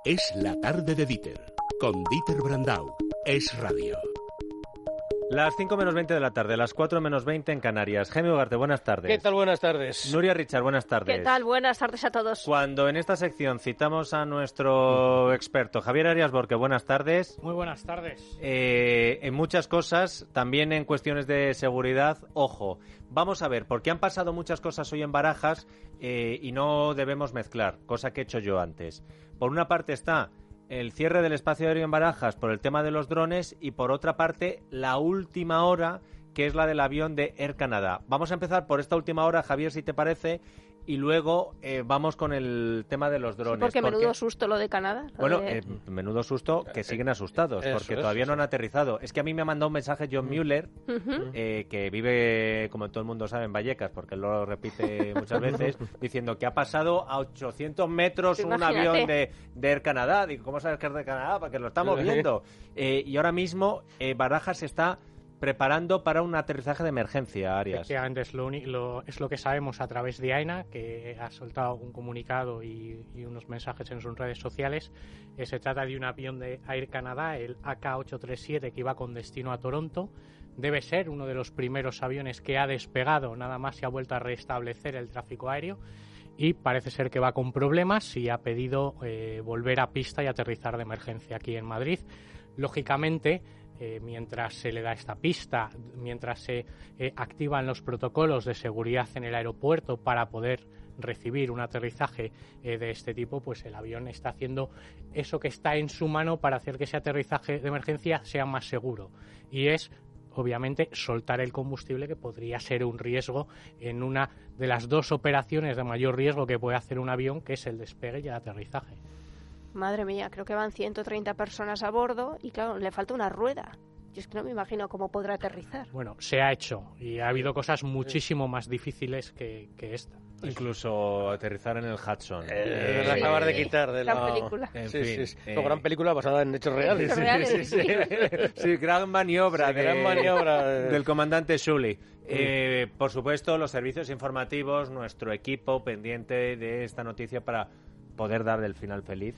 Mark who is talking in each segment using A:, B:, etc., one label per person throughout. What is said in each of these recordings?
A: Es la tarde de Dieter, con Dieter Brandau. Es radio.
B: Las 5 menos 20 de la tarde, las 4 menos 20 en Canarias. Jaime Ugarte, buenas tardes.
C: ¿Qué tal? Buenas tardes.
B: Nuria Richard, buenas tardes.
D: ¿Qué tal? Buenas tardes a todos.
B: Cuando en esta sección citamos a nuestro experto Javier Arias Borque, buenas tardes.
E: Muy buenas tardes.
B: En muchas cosas, también en cuestiones de seguridad, ojo, vamos a ver, porque han pasado muchas cosas hoy en Barajas y no debemos mezclar, cosa que he hecho yo antes. Por una parte está el cierre del espacio aéreo en Barajas por el tema de los drones y por otra parte la última hora, que es la del avión de Air Canada. Vamos a empezar por esta última hora, Javier, si te parece, y luego vamos con el tema de los drones.
D: Sí, porque menudo susto lo de Canadá.
B: Bueno, menudo susto que siguen asustados, porque todavía no han aterrizado. Es que a mí me ha mandado un mensaje John Mueller, que vive, como todo el mundo sabe, en Vallecas, porque él lo repite muchas veces, diciendo que ha pasado a 800 metros un avión de Air Canada. Digo, ¿cómo sabes que es de Canadá? Porque lo estamos viendo. Y ahora mismo Barajas está preparando para un aterrizaje de emergencia, Arias.
E: Efectivamente, es lo que sabemos a través de AENA, que ha soltado un comunicado y unos mensajes en sus redes sociales. Se trata de un avión de Air Canada, el AK-837, que iba con destino a Toronto. Debe ser uno de los primeros aviones que ha despegado, nada más se ha vuelto a restablecer el tráfico aéreo. Y parece ser que va con problemas y ha pedido volver a pista y aterrizar de emergencia aquí en Madrid. Lógicamente, mientras se le da esta pista, mientras se activan los protocolos de seguridad en el aeropuerto para poder recibir un aterrizaje de este tipo, pues el avión está haciendo eso que está en su mano para hacer que ese aterrizaje de emergencia sea más seguro. Y es, obviamente, soltar el combustible, que podría ser un riesgo en una de las dos operaciones de mayor riesgo que puede hacer un avión, que es el despegue y el aterrizaje.
D: Madre mía, creo que van 130 personas a bordo y claro, le falta una rueda. Yo es que no me imagino cómo podrá aterrizar.
E: Bueno, se ha hecho y ha habido cosas muchísimo más difíciles que esta.
B: Incluso aterrizar en el Hudson.
C: Acabar de quitar de
D: la película.
B: En fin,
C: gran película basada en hechos reales.
B: Sí, gran maniobra, del comandante Sully. Por supuesto, los servicios informativos, nuestro equipo pendiente de esta noticia para poder darle el final feliz.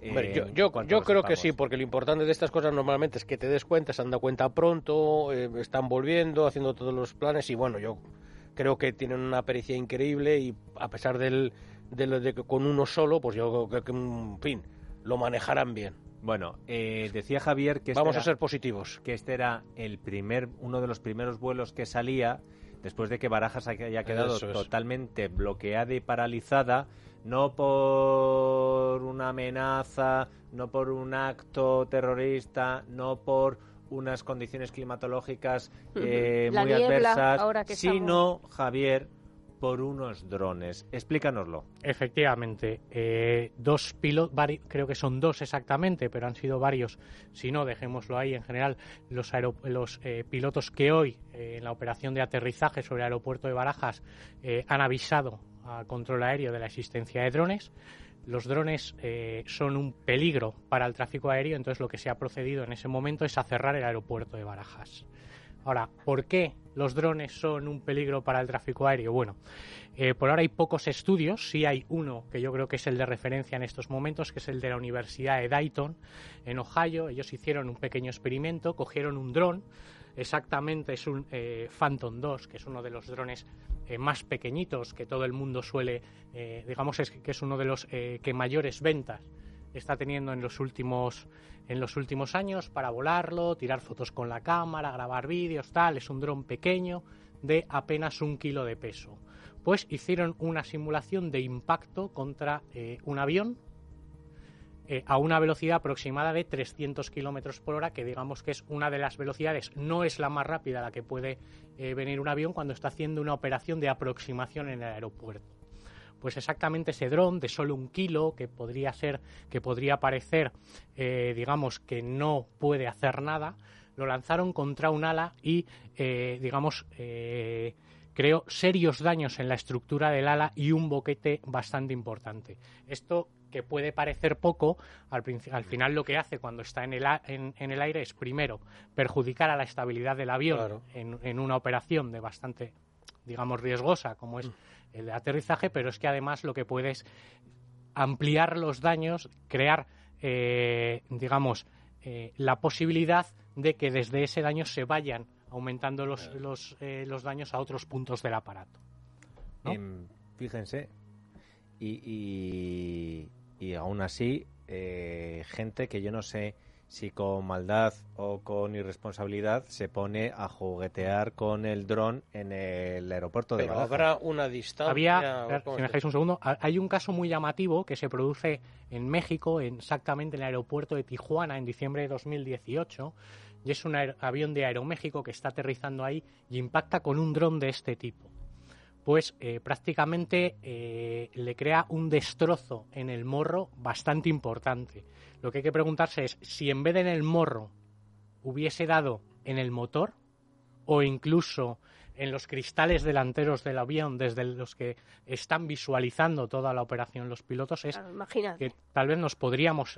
C: Yo creo que sí, porque lo importante de estas cosas normalmente es que te des cuenta, se han dado cuenta pronto, están volviendo, haciendo todos los planes y bueno, yo creo que tienen una pericia increíble y a pesar de que con uno solo, pues yo creo que, en fin, lo manejarán bien.
B: Bueno, decía Javier que
C: vamos a ser positivos.
B: Que este era uno de los primeros vuelos que salía después de que Barajas haya quedado totalmente bloqueada y paralizada, no por una amenaza, no por un acto terrorista, no por unas condiciones climatológicas muy adversas, sino, Javier, por unos drones. Explícanoslo.
E: Efectivamente, dos pilotos, creo que son dos exactamente, pero han sido varios. Si no, dejémoslo ahí. En general, los pilotos que hoy, en la operación de aterrizaje sobre el aeropuerto de Barajas, han avisado a control aéreo de la existencia de drones. Los drones son un peligro para el tráfico aéreo, entonces lo que se ha procedido en ese momento es a cerrar el aeropuerto de Barajas. Ahora, ¿por qué los drones son un peligro para el tráfico aéreo? Bueno, por ahora hay pocos estudios, sí hay uno que yo creo que es el de referencia en estos momentos, que es el de la Universidad de Dayton, en Ohio. Ellos hicieron un pequeño experimento, cogieron un dron, exactamente es un Phantom 2, que es uno de los drones más pequeñitos que todo el mundo suele, digamos que es uno de los que mayores ventas está teniendo en los últimos años para volarlo, tirar fotos con la cámara, grabar vídeos, tal. Es un dron pequeño de apenas 1 kilo de peso. Pues hicieron una simulación de impacto contra un avión a una velocidad aproximada de 300 kilómetros por hora, que digamos que es una de las velocidades, no es la más rápida a la que puede venir un avión cuando está haciendo una operación de aproximación en el aeropuerto. Pues exactamente ese dron de solo 1 kilo, que podría parecer, digamos, que no puede hacer nada, lo lanzaron contra un ala y, creó serios daños en la estructura del ala y un boquete bastante importante. Esto, que puede parecer poco, al final lo que hace cuando está en el aire es, primero, perjudicar a la estabilidad del avión, claro, en una operación de bastante, digamos, riesgosa, como es el aterrizaje, pero es que además lo que puede es ampliar los daños, crear digamos, la posibilidad de que desde ese daño se vayan aumentando los daños a otros puntos del aparato, ¿no?
B: Fíjense, y aún así, gente que yo no sé si con maldad o con irresponsabilidad se pone a juguetear con el dron en el aeropuerto de Barajas.
C: Habrá una distancia...
E: Si me dejáis un segundo, hay un caso muy llamativo que se produce en México, exactamente en el aeropuerto de Tijuana, en diciembre de 2018, y es un avión de Aeroméxico que está aterrizando ahí y impacta con un dron de este tipo. Pues prácticamente le crea un destrozo en el morro bastante importante. Lo que hay que preguntarse es si en vez de en el morro hubiese dado en el motor o incluso en los cristales delanteros del avión desde los que están visualizando toda la operación los pilotos, es que tal vez nos podríamos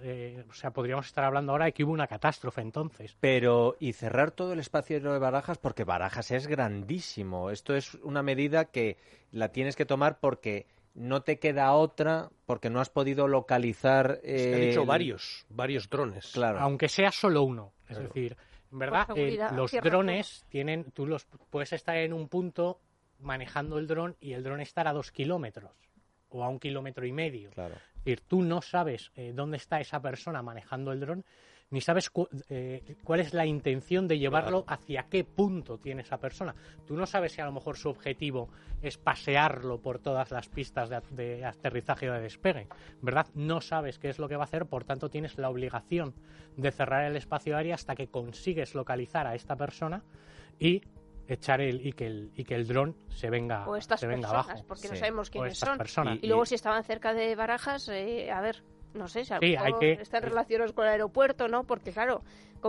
E: estar hablando ahora de que hubo una catástrofe entonces.
B: Pero, y cerrar todo el espacio de Barajas, porque Barajas es grandísimo. Esto es una medida que la tienes que tomar porque no te queda otra, porque no has podido localizar...
C: Se han dicho varios drones.
B: Claro.
E: Aunque sea solo uno, es decir... En verdad, los drones tú los puedes estar en un punto manejando el dron y el dron estar a 2 kilómetros o a 1,5 kilómetros.
B: Claro.
E: Es decir, tú no sabes dónde está esa persona manejando el dron, ni sabes cuál es la intención de llevarlo, hacia qué punto tiene esa persona. Tú no sabes si a lo mejor su objetivo es pasearlo por todas las pistas de aterrizaje o de despegue, ¿verdad? No sabes qué es lo que va a hacer, por tanto tienes la obligación de cerrar el espacio aéreo hasta que consigues localizar a esta persona y echar que el dron se venga
D: o estas
E: personas,
D: abajo, porque no sabemos quiénes son.
E: Personas.
D: Y luego si estaban cerca de Barajas, a ver, no sé, si están relacionados con el aeropuerto, ¿no? Porque claro,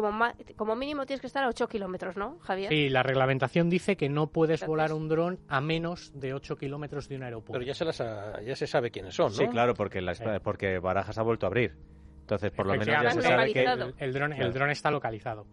D: como mínimo tienes que estar a 8 kilómetros, ¿no, Javier?
E: Sí, la reglamentación dice que no puedes volar un dron a menos de 8 kilómetros de un aeropuerto.
C: Pero ya se sabe quiénes son, ¿no?
B: Sí, claro, porque Barajas ha vuelto a abrir. Entonces, por lo menos ya se sabe que
E: el dron está localizado.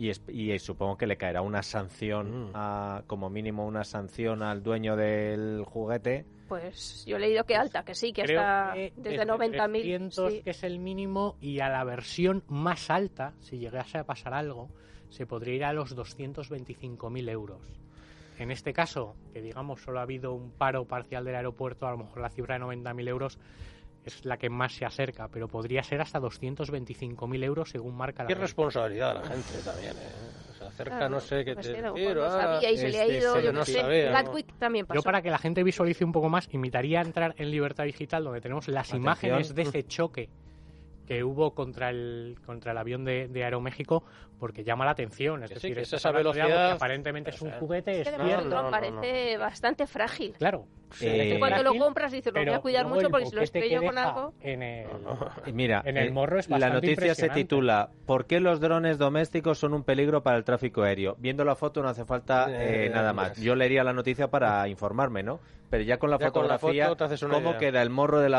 B: Y supongo que le caerá una sanción, como mínimo una sanción al dueño del juguete.
D: Pues yo he leído que alta, que sí, que hasta desde 90.000.
E: 300, sí, que es el mínimo, y a la versión más alta, si llegase a pasar algo, se podría ir a los 225.000 euros. En este caso, que digamos solo ha habido un paro parcial del aeropuerto, a lo mejor la cifra de 90.000 euros es la que más se acerca, pero podría ser hasta 225.000 euros según marca la ley.
C: Qué responsabilidad la gente también, Se acerca, claro, no sé qué te decir.
D: No sabía y se le ha ido, yo no sé. Gatwick también pasó.
E: Yo, para que la gente visualice un poco más, invitaría a entrar en Libertad Digital, donde tenemos las imágenes de ese choque que hubo contra el avión de Aeroméxico, porque llama la atención. Es decir,
C: esa velocidad,
E: aparentemente es un juguete, es
D: cierto. Parece bastante frágil.
E: Claro.
D: Cuando lo compras dices, lo voy a cuidar mucho porque si lo estrello con algo...
B: Mira,
E: en el morro es bastante
B: la noticia se titula ¿Por qué los drones domésticos son un peligro para el tráfico aéreo? Viendo la foto no hace falta nada más. Yo leería la noticia para informarme, ¿no? Pero ya con la fotografía, cómo queda el morro del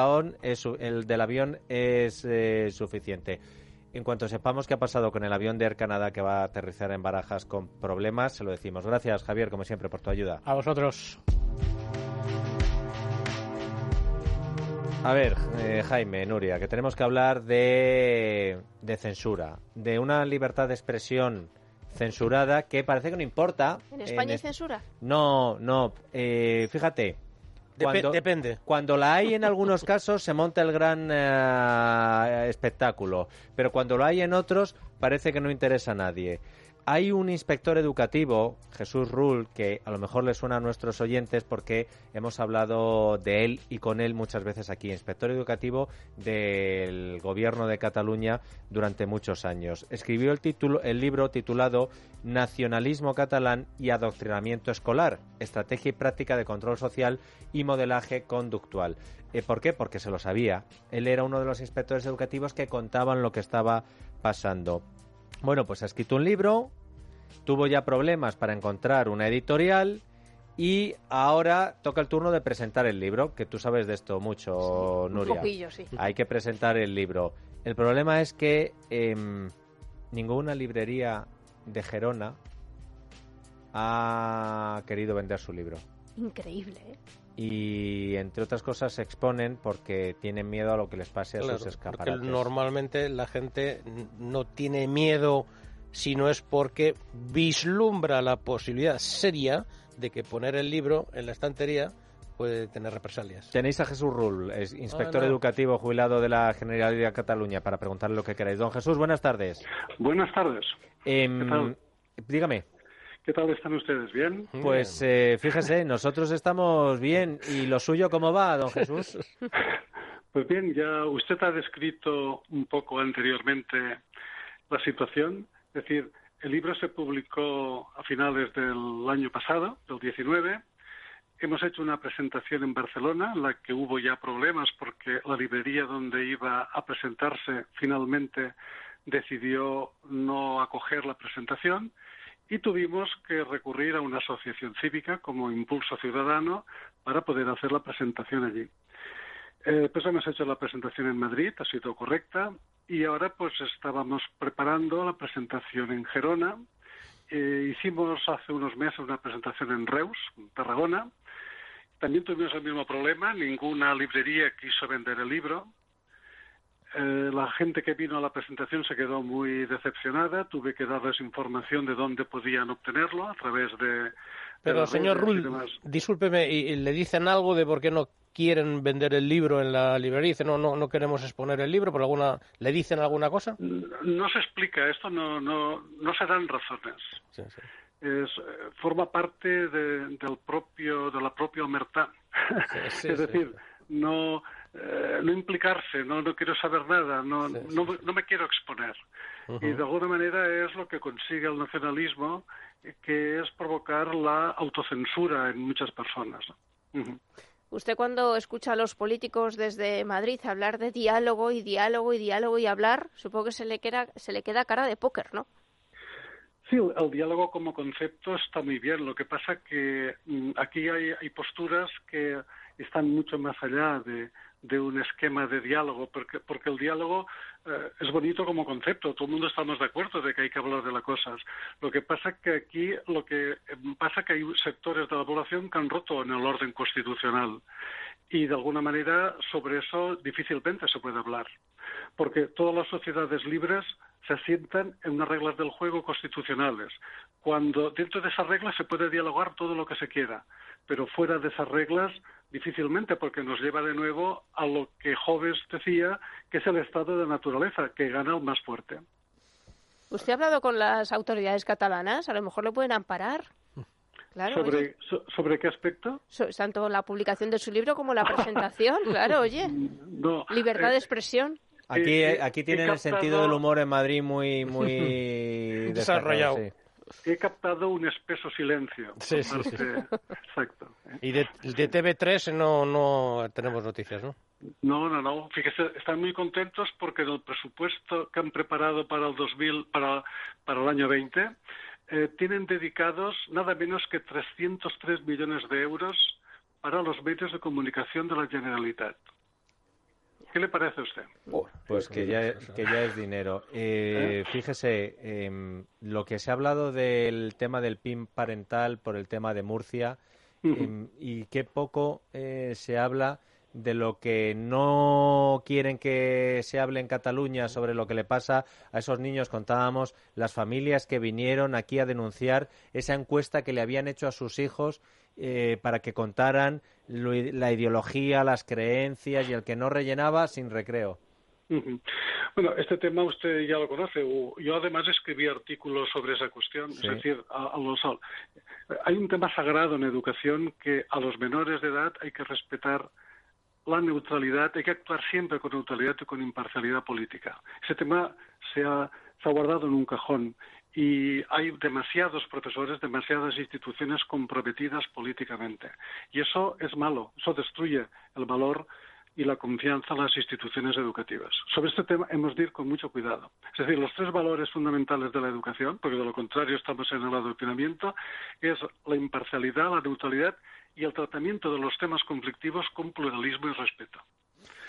B: avión es suficiente. En cuanto sepamos qué ha pasado con el avión de Air Canada que va a aterrizar en Barajas con problemas, se lo decimos. Gracias, Javier, como siempre, por tu ayuda.
E: A vosotros.
B: A ver, Jaime, Nuria, que tenemos que hablar de censura, de una libertad de expresión censurada que parece que no importa.
D: ¿En España hay censura?
B: No, fíjate.
C: Depende.
B: Cuando la hay en algunos casos se monta el gran espectáculo, pero cuando lo hay en otros parece que no interesa a nadie. Hay un inspector educativo, Jesús Rull, que a lo mejor le suena a nuestros oyentes porque hemos hablado de él y con él muchas veces aquí. Inspector educativo del Gobierno de Cataluña durante muchos años. Escribió el libro titulado Nacionalismo catalán y adoctrinamiento escolar, estrategia y práctica de control social y modelaje conductual. ¿Por qué? Porque se lo sabía. Él era uno de los inspectores educativos que contaban lo que estaba pasando. Bueno, pues ha escrito un libro, tuvo ya problemas para encontrar una editorial y ahora toca el turno de presentar el libro, que tú sabes de esto mucho, sí, Nuria.
D: Un poquillo, sí.
B: Hay que presentar el libro. El problema es que ninguna librería de Gerona ha querido vender su libro.
D: Increíble, ¿eh?
B: y entre otras cosas se exponen porque tienen miedo a lo que les pase a sus escaparates.
C: Porque normalmente la gente no tiene miedo si no es porque vislumbra la posibilidad seria de que poner el libro en la estantería puede tener represalias.
B: Tenéis a Jesús Rull, es inspector educativo jubilado de la Generalidad de Cataluña, para preguntarle lo que queráis. Don Jesús, buenas tardes.
F: Buenas tardes.
B: ¿Qué
F: tal?
B: Dígame.
F: ¿Qué tal están ustedes? ¿Bien?
B: Pues fíjese, nosotros estamos bien. ¿Y lo suyo cómo va, don Jesús?
F: Pues bien, ya usted ha descrito un poco anteriormente la situación. Es decir, el libro se publicó a finales del año pasado, del 19. Hemos hecho una presentación en Barcelona, en la que hubo ya problemas porque la librería donde iba a presentarse finalmente decidió no acoger la presentación y tuvimos que recurrir a una asociación cívica como Impulso Ciudadano para poder hacer la presentación allí. Pues hemos hecho la presentación en Madrid, ha sido correcta, y ahora pues estábamos preparando la presentación en Gerona. Hicimos hace unos meses una presentación en Reus, en Tarragona. También tuvimos el mismo problema, ninguna librería quiso vender el libro. La gente que vino a la presentación se quedó muy decepcionada, tuve que darles información de dónde podían obtenerlo a través de...
C: Pero, señor Rull, discúlpeme, ¿y le dicen algo de por qué no quieren vender el libro en la librería? Dicen, no queremos exponer el libro, ¿le dicen alguna cosa?
F: No se explica, esto no se dan razones.
C: Sí, sí.
F: Forma parte de la propia omertá.
C: Sí,
F: es decir, no implicarse, no quiero saber nada, no me quiero exponer.
C: Uh-huh.
F: Y de alguna manera es lo que consigue el nacionalismo, que es provocar la autocensura en muchas personas. Uh-huh.
D: Usted cuando escucha a los políticos desde Madrid hablar de diálogo y diálogo y diálogo y hablar, supongo que se le queda cara de póker, ¿no?
F: Sí, el diálogo como concepto está muy bien. Lo que pasa que aquí hay posturas que están mucho más allá de un esquema de diálogo, porque el diálogo es bonito como concepto. Todo el mundo estamos de acuerdo de que hay que hablar de las cosas. Lo que pasa que aquí que hay sectores de la población que han roto en el orden constitucional y de alguna manera sobre eso difícilmente se puede hablar, porque todas las sociedades libres se asientan en unas reglas del juego constitucionales. Cuando dentro de esas reglas se puede dialogar todo lo que se quiera, pero fuera de esas reglas difícilmente, porque nos lleva de nuevo a lo que Hobbes decía, que es el estado de naturaleza, que gana el más fuerte.
D: ¿Usted ha hablado con las autoridades catalanas? A lo mejor le pueden amparar. Claro,
F: ¿Sobre qué aspecto?
D: Tanto la publicación de su libro como la presentación, claro, oye.
F: No,
D: libertad de expresión.
B: Aquí tienen el sentido del humor en Madrid muy
C: desarrollado.
B: Sí.
F: He captado un espeso silencio.
C: Sí.
F: Exacto.
C: Y de TV3 no tenemos noticias, ¿no?
F: No. Fíjese, están muy contentos porque el presupuesto que han preparado para el año 20 tienen dedicados nada menos que 303 millones de euros para los medios de comunicación de la Generalitat. ¿Qué le parece a usted?
B: Pues que ya es dinero. Fíjese, lo que se ha hablado del tema del PIN parental por el tema de Murcia, y qué poco se habla de lo que no quieren que se hable en Cataluña sobre lo que le pasa a esos niños. Contábamos las familias que vinieron aquí a denunciar esa encuesta que le habían hecho a sus hijos para que contaran la ideología, las creencias, y el que no rellenaba sin recreo.
F: Uh-huh. Bueno, este tema usted ya lo conoce. Yo además escribí artículos sobre esa cuestión. Sí. Es decir, hay un tema sagrado en educación, que a los menores de edad hay que respetar la neutralidad, hay que actuar siempre con neutralidad y con imparcialidad política. Ese tema se ha guardado en un cajón y hay demasiados profesores, demasiadas instituciones comprometidas políticamente. Y eso es malo, eso destruye el valor y la confianza en las instituciones educativas. Sobre este tema hemos de ir con mucho cuidado. Es decir, los tres valores fundamentales de la educación, porque de lo contrario estamos en el adoctrinamiento, es la imparcialidad, la neutralidad y el tratamiento de los temas conflictivos con pluralismo y respeto.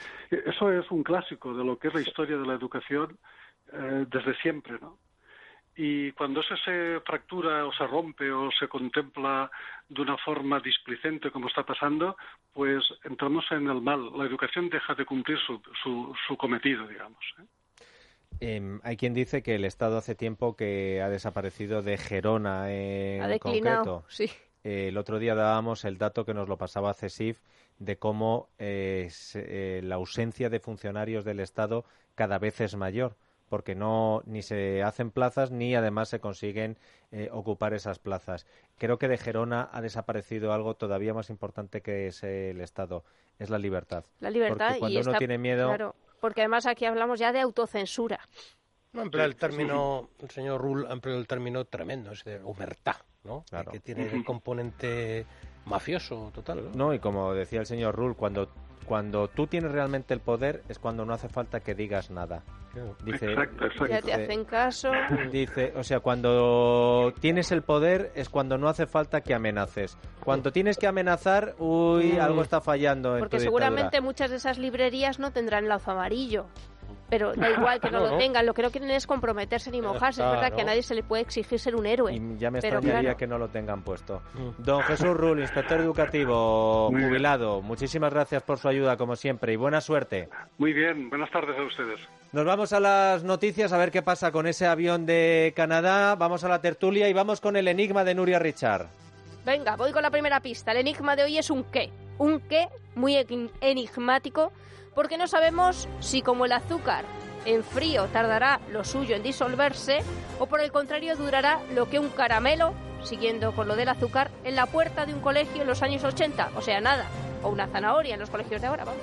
F: Eso es un clásico de lo que es la historia de la educación desde siempre, ¿no? Y cuando eso se fractura o se rompe o se contempla de una forma displicente como está pasando, pues entramos en el mal. La educación deja de cumplir su cometido, digamos.
B: Hay quien dice que el Estado hace tiempo que ha desaparecido de Gerona en
D: ha declinado,
B: concreto.
D: Sí.
B: El otro día dábamos el dato que nos lo pasaba CESIF de cómo la ausencia de funcionarios del Estado cada vez es mayor, porque ni se hacen plazas ni además se consiguen ocupar esas plazas. Creo que de Gerona ha desaparecido algo todavía más importante que es el Estado, es la libertad.
D: La libertad,
B: porque cuando uno tiene miedo...
D: Claro, porque además aquí hablamos ya de autocensura.
C: No, emplea el término, el señor Rull ha empleado el término tremendo, es de humertad, ¿no?
B: Claro.
C: Que tiene el componente mafioso total,
B: ¿no? Y como decía el señor Rull, cuando tú tienes realmente el poder es cuando no hace falta que digas nada. Dice,
F: exacto.
D: Ya te hacen caso.
B: Dice, o sea, cuando tienes el poder es cuando no hace falta que amenaces. Cuando tienes que amenazar, algo está fallando en tu
D: Porque
B: dictadura.
D: seguramente muchas de esas librerías no tendrán lazo amarillo. Pero da igual que no lo tengan, lo que no quieren es comprometerse ni mojarse. Es verdad que a nadie se le puede exigir ser un héroe.
B: Y ya me extrañaría que no lo tengan puesto. Don Jesús Rull, inspector educativo, jubilado, muchísimas gracias por su ayuda, como siempre, y buena suerte.
F: Muy bien, buenas tardes a ustedes.
B: Nos vamos a las noticias, a ver qué pasa con ese avión de Canadá. Vamos a la tertulia y vamos con el enigma de Nuria Richard.
D: Venga, voy con la primera pista. El enigma de hoy es un qué. Un qué muy enigmático, porque no sabemos si, como el azúcar en frío tardará lo suyo en disolverse, o por el contrario durará lo que un caramelo, siguiendo con lo del azúcar, en la puerta de un colegio en los años 80, o sea, nada, o una zanahoria en los colegios de ahora, vamos.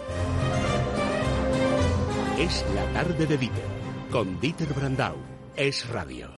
A: Es la tarde de Dieter, con Dieter Brandau. Es Radio.